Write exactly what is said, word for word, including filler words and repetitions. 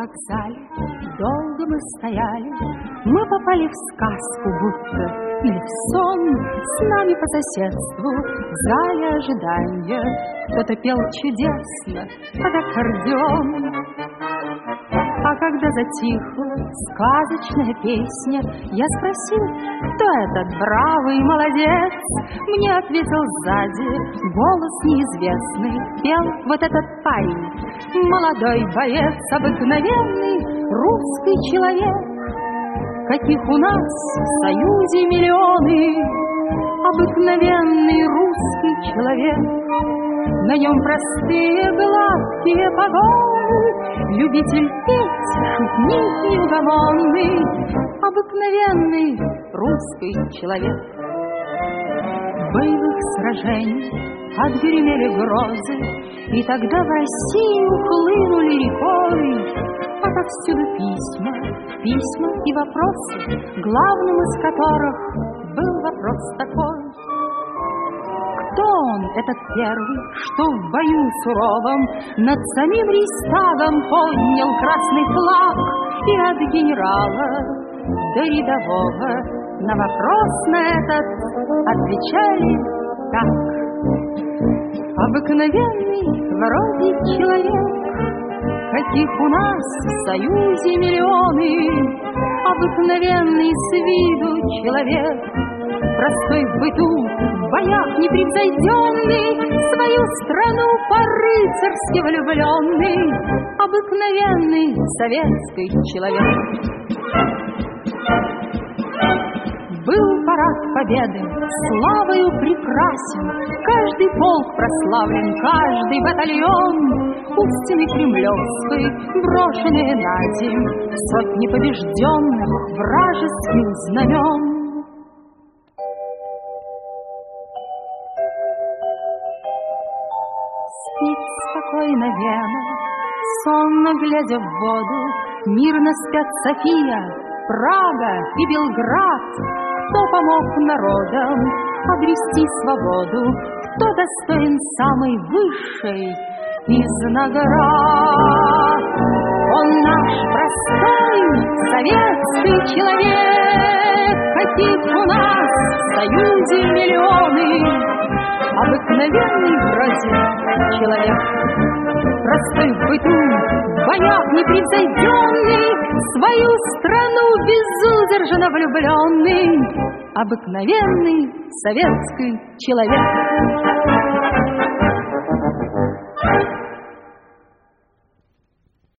вокзале долго мы стояли, мы попали в сказку будто или в сон. С нами по соседству в зале ожидания кто-то пел чудесно под аккордеон. А когда затихла сказочная песня, я спросил, кто этот бравый молодец. Мне ответил сзади голос неизвестный, пел вот этот парень, молодой боец, обыкновенный русский человек, каких у нас в Союзе миллионы. Обыкновенный русский человек, на нем простые гладкие погоны, любитель петь, шутник неугомонный, обыкновенный русский человек. Боевых сражений отгремели грозы, и тогда в Россию хлынули рекой отовсюду письма, письма и вопросы, главным из которых был вопрос такой: кто он, этот первый, что в бою суровом над самим Рейхстагом поднял красный флаг, и от генерала до рядового на вопрос на этот отвечали так: обыкновенный вроде человек, каких у нас в Союзе миллионы, обыкновенный с виду человек, простой в быту, в боях непревзойденный, свою страну по-рыцарски влюбленный, обыкновенный советский человек. Был парад победы, славою прекрасен, каждый полк прославлен, каждый батальон, у стены кремлевской, брошенные на земь, сотни побежденных вражеских знамен. Спит спокойно Вена, сонно глядя в воду, мирно спят София, Прага и Белград. Кто помог народам обрести свободу, кто достоин самой высшей из наград. Он наш простой советский человек, каких у нас в Союзе миллионы, обыкновенный вроде человек, простой в быту, в боях непревзойденный, свою страну безудержно влюбленный, обыкновенный советский человек.